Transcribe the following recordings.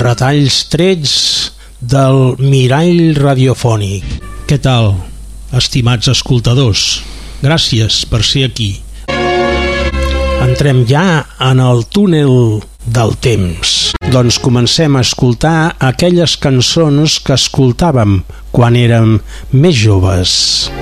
retalls trets del mirall radiofònic. Què tal, estimats escoltadors? Gràcies per ser aquí. Entrem ja en el túnel del temps. Doncs comencem a escoltar aquelles cançons que escoltàvem quan érem més joves.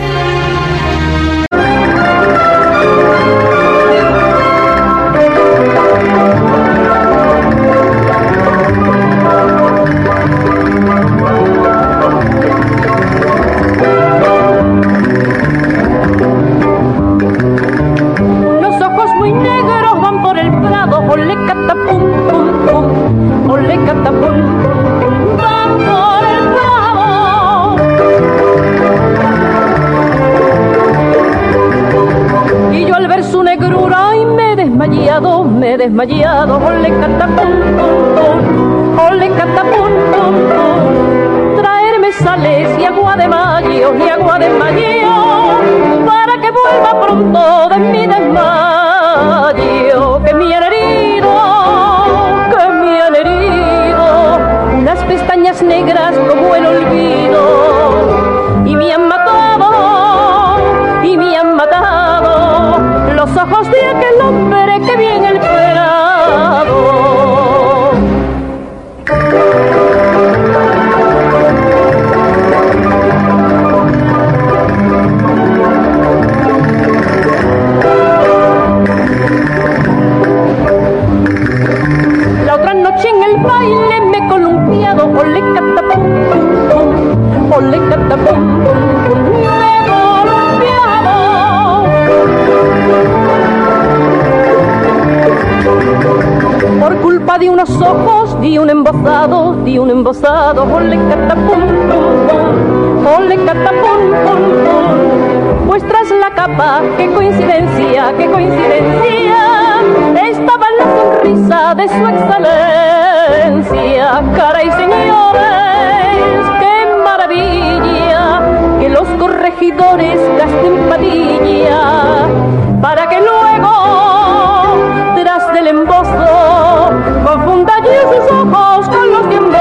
Desmayado, ole catapum, ole catapum, traerme sales y agua de mayo, para que vuelva pronto de mi desmayo, que me han herido, unas pestañas negras como el olvido, y me han matado, los ojos de aquel hombre que bien el la otra noche en el baile me he columpiado, ole catapum, ole catapum, me he columpiado. Por culpa de unos ojos, di un embozado, ole catapum, pues tras la capa, qué coincidencia, estaba la sonrisa de su excelencia. Caray, señores, qué maravilla, que los corregidores gasten padilla, para que luego, tras del embozo, confunda yo sus ojos con los de embozo.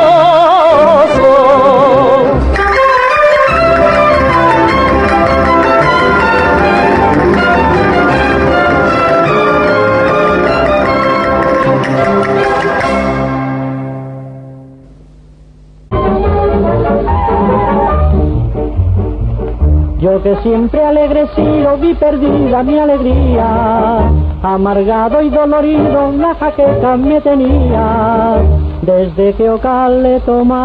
Yo que siempre alegre he sido, vi perdida mi alegría, amargado y dolorido la jaqueca me tenía, desde que ocal he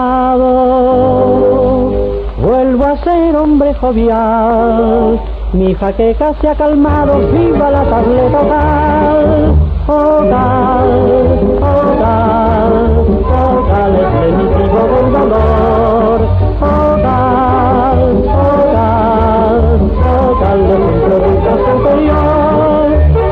tomado, vuelvo a ser hombre jovial, mi jaqueca se ha calmado, viva la tableta ocal, ocal es remitivo del dolor, ocal es un producto superior.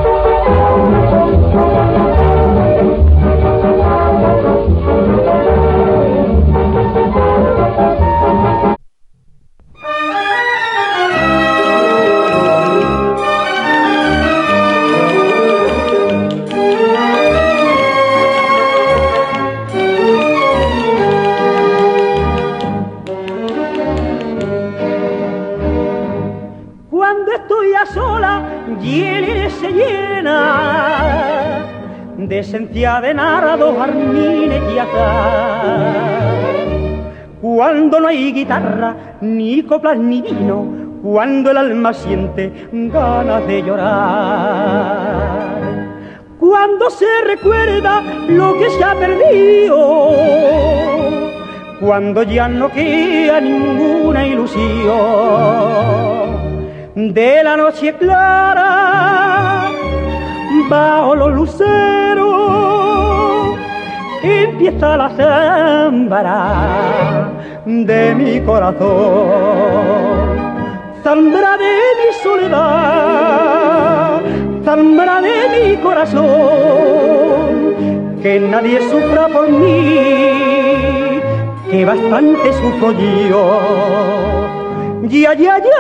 Se llena de esencia de nardo, jardines y azar. Cuando no hay guitarra, ni coplas ni vino, cuando el alma siente ganas de llorar, cuando se recuerda lo que se ha perdido, cuando ya no queda ninguna ilusión. De la noche clara, bajo los luceros, empieza la zambara de mi corazón. Zambara de mi soledad, zambara de mi corazón. Que nadie sufra por mí, que bastante sufro yo. Ya, ya, ya,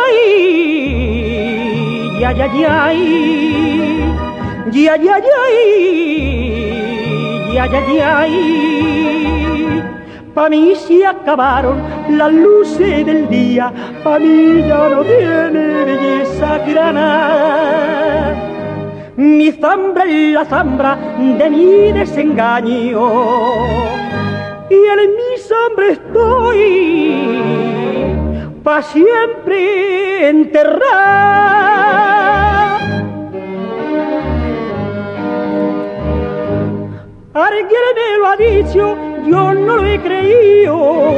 ya, ya, ya, ya, ya, ya, ya, ya, ya, Pa' mí se acabaron las luces del día, pa' mí ya no tiene belleza granada. Mi zambra es la zambra de mi desengaño, y en mi zambra estoy pa' siempre enterrada. Alguien me lo ha dicho, yo no lo he creído.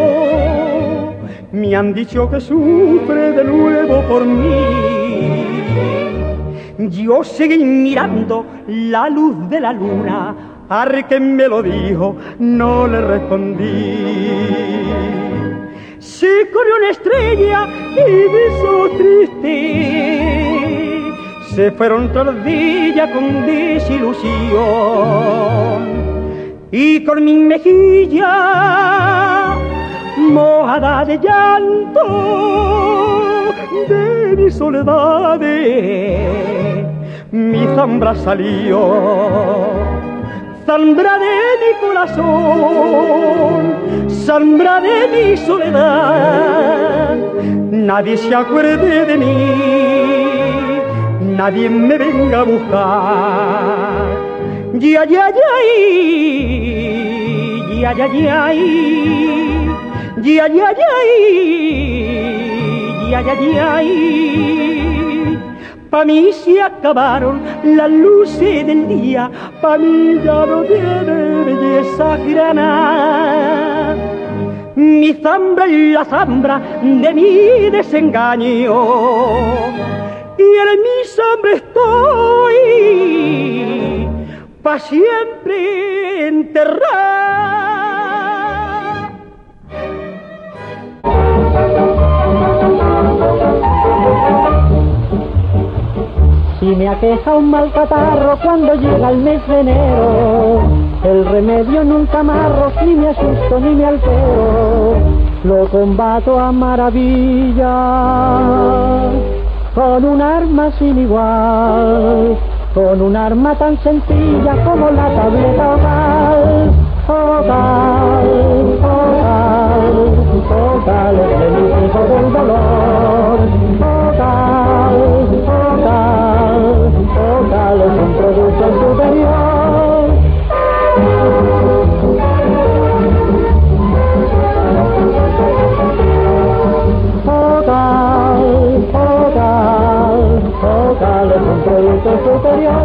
Me han dicho que sufre de nuevo por mí. Yo seguí mirando la luz de la luna. Al que me lo dijo, no le respondí. Se corrió una estrella y beso triste. Se fueron tras de ella con desilusión. Y con mi mejilla mojada de llanto de mi soledad, mi zambra salió, zambra de mi corazón, zambra de mi soledad. Nadie se acuerde de mí, nadie me venga a buscar. Ya, ya, ya, ya, ya, ya, ya, ya, ya, ya, ya. Pa' mí se acabaron las luces del día, pa' mí ya no tiene belleza granada. Mi zambra es la zambra de mi desengaño, y en mi zambra estoy pa' siempre enterrada. Si me aqueja un mal catarro cuando llega el mes de enero, el remedio nunca amarro, ni me asusto ni me altero, lo combato a maravilla, con un arma sin igual, con un arma tan sencilla como la tableta ocal. Ocal, ocal, ocal es el hijo del dolor. Ocal, ocal, ocal es un producto superior. Ocal, ocal, ocal es un producto superior.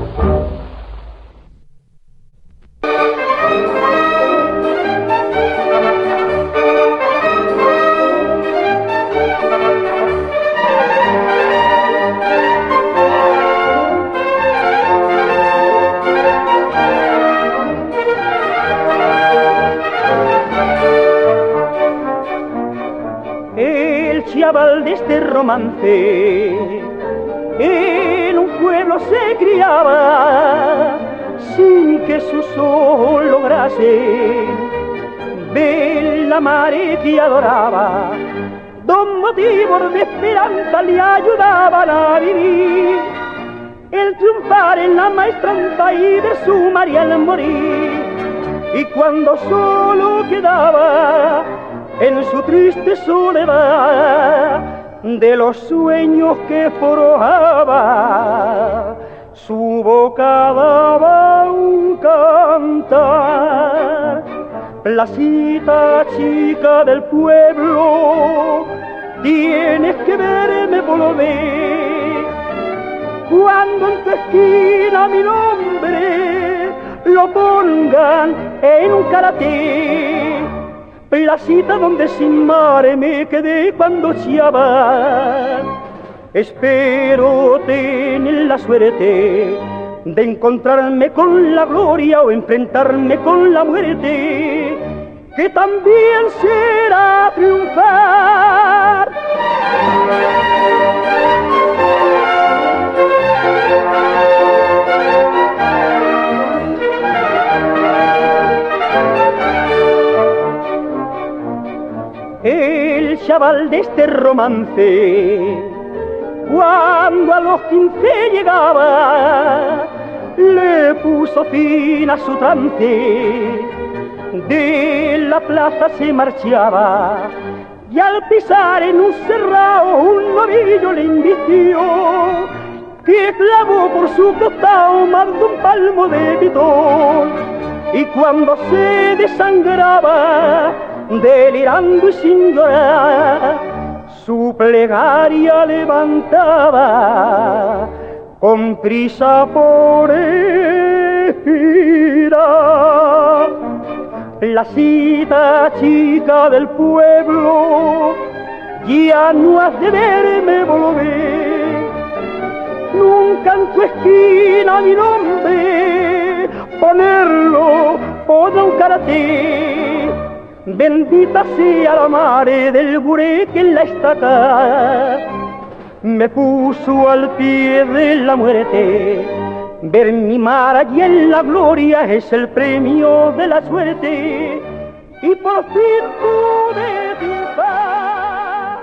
El chaval de este romance en un pueblo se criaba sin que sus ojos lograsen ver la madre que adoraba. Dos motivos de esperanza le ayudaban a vivir: el triunfar en la maestranza y de su María al morir. Y cuando solo quedaba en su triste soledad de los sueños que forjaba, su boca daba un cantar. Placita chica del pueblo, tienes que verme volver. Cuando en tu esquina mi nombre lo pongan en un cartel, placita donde sin mar me quedé cuando chiaba. Espero tener la suerte de encontrarme con la gloria o enfrentarme con la muerte, que también será triunfar. El chaval de este romance, cuando a los 15 llegaba, le puso fin a su trance de la plaza se marchaba y al pisar en un cerrado un novillo le invistió que clavó por su costado más de un palmo de pitón, y cuando se desangraba delirando y sin llorar su plegaria levantaba con prisa por expirar. Placita chica del pueblo, ya no has de verme volver, nunca en tu esquina mi nombre ponerlo por un cartel. Bendita sea la madre del buré que en la estaca me puso al pie de la muerte. Ver mi mar allí en la gloria es el premio de la suerte, y por fin pude triunfar.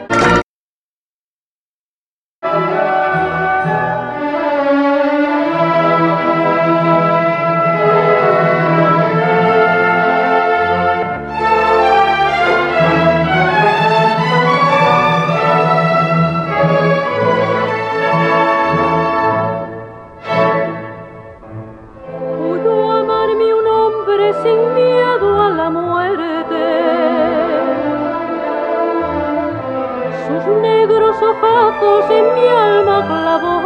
En mi alma clavó.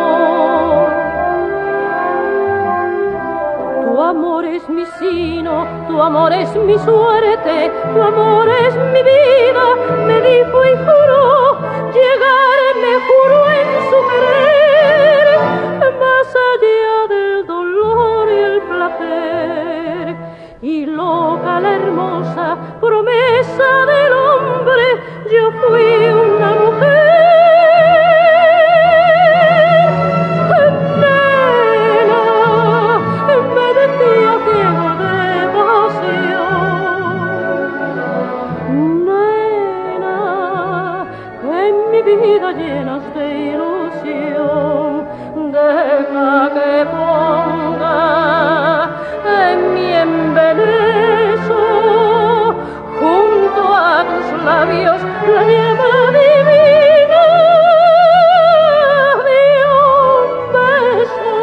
Tu amor es mi sino, tu amor es mi suerte, tu amor es mi vida, me dijo y juró, llegar me juró en su querer, más allá del dolor y el placer, y loca la hermosa promesa del hombre, yo fui una mujer. Llenas de ilusión, deja que ponga en mi embeleso junto a tus labios la llama divina de un beso.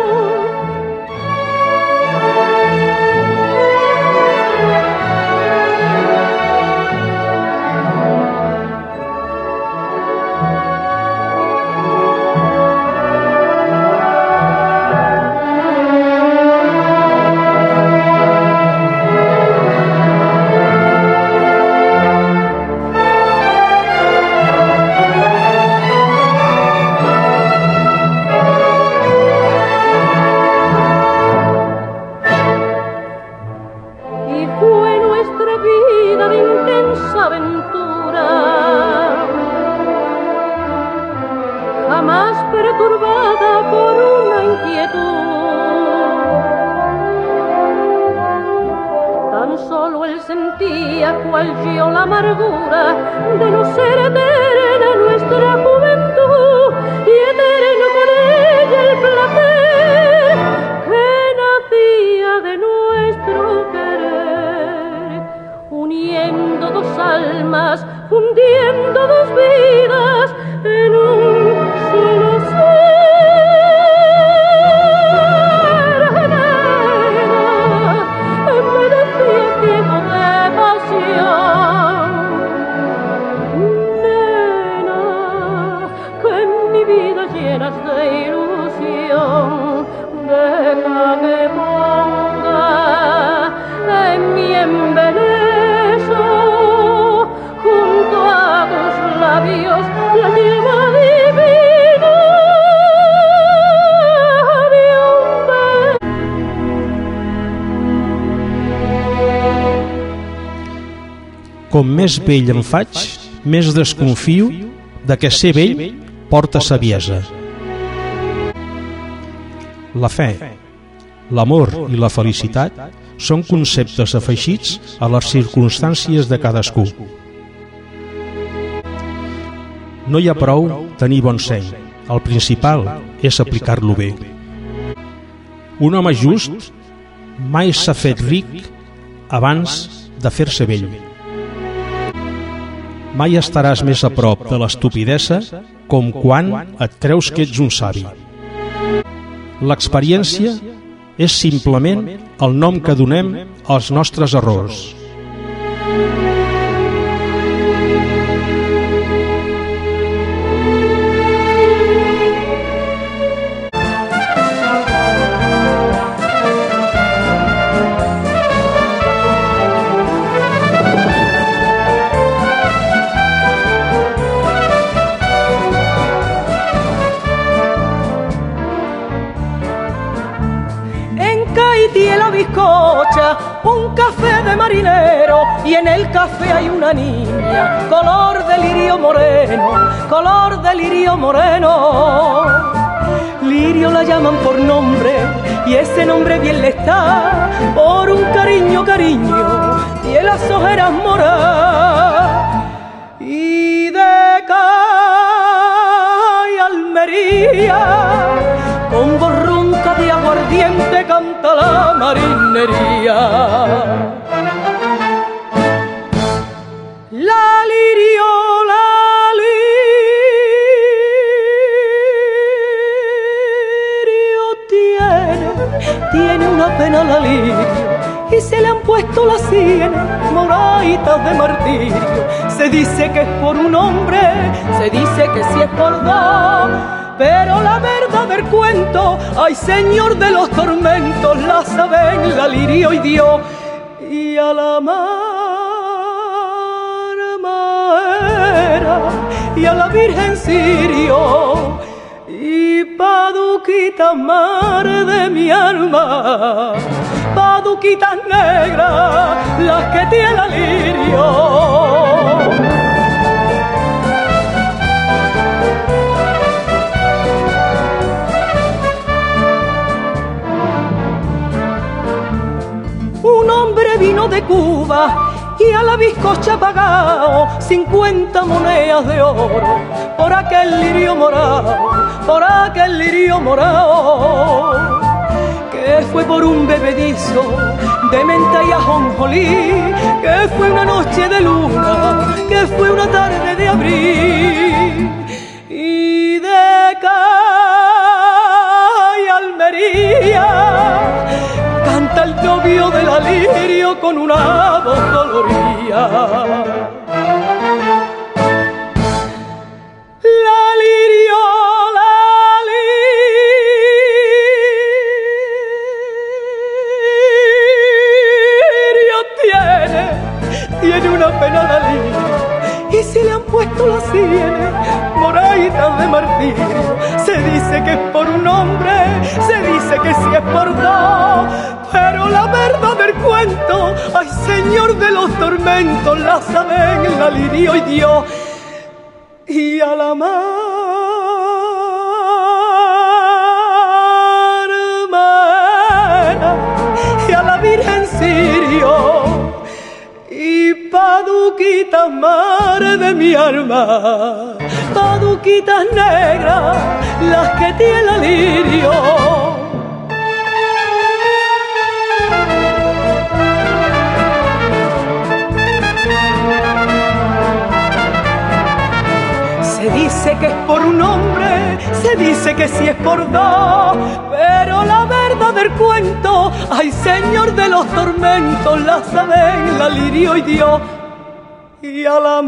Cual yo la amargura de no ser eterna nuestra juventud y eterno con ella el placer que nacía de nuestro querer, uniendo dos almas, fundiendo dos vidas en un solo ser. Com més vell em faig, més desconfio de que ser vell porta saviesa. La fe, l'amor i la felicitat són conceptes afegits a les circumstàncies de cadascú. No hi ha prou tenir bon seny, el principal és aplicar-lo bé. Un home just mai s'ha fet ric abans de fer-se vell. Mai estaràs més a prop de l'estupidesa com quan et creus que ets un savi. L'experiència és simplement el nom que donem als nostres errors. Un café de marinero y en el café hay una niña, color de lirio moreno, color de lirio moreno. Lirio la llaman por nombre y ese nombre bien le está, por un cariño, tiene las ojeras moradas. Y de Cay Almería, con borronca de aguardiente canta la marinería. La lirio tiene una pena la lirio, y se le han puesto las sienes moraditas de martirio. Se dice que es por un hombre, se dice que sí es por dos, pero la verdad del cuento, ay señor de los tormentos, la saben la lirio y Dios. Y a la maera y a la Virgen Sirio, y paduquitas mar de mi alma, paduquitas negras las que tiene la lirio. Un hombre vino de Cuba y a la bizcocha pagao 50 monedas de oro por aquel lirio morado, por aquel lirio morado, que fue por un bebedizo de menta y ajonjolí, que fue una noche de luna, que fue una tarde de abril. Y de Cay Almería canta el novio de la lirio con una voz dolorida. La lirio tiene una pena la lirio, y se le han puesto las sienes moraditas de martirio. Se dice que es por un hombre, se dice que sí es por dos, pero la verdad del cuento, ay señor de los tormentos, la saben la lirio y Dios. Y a la mar y a la Virgen Sirio, y paduquitas mar de mi alma, paduquitas negras las que tiene la lirio. Se dice que es por un hombre, se dice que sí es por dos, pero la verdad del cuento, ay señor de los tormentos, la saben la lirio y Dios. Y a la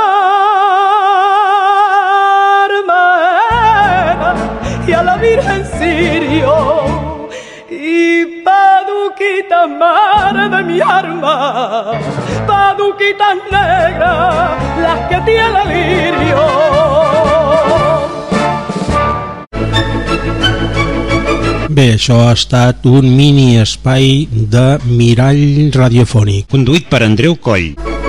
mar y a la Virgen Sirio, y paduquitas mar de mi alma, paduquitas negras las que tiene la lirio. Bé, això ha estat un mini espai de mirall radiofònic. Conduït per Andreu Coll.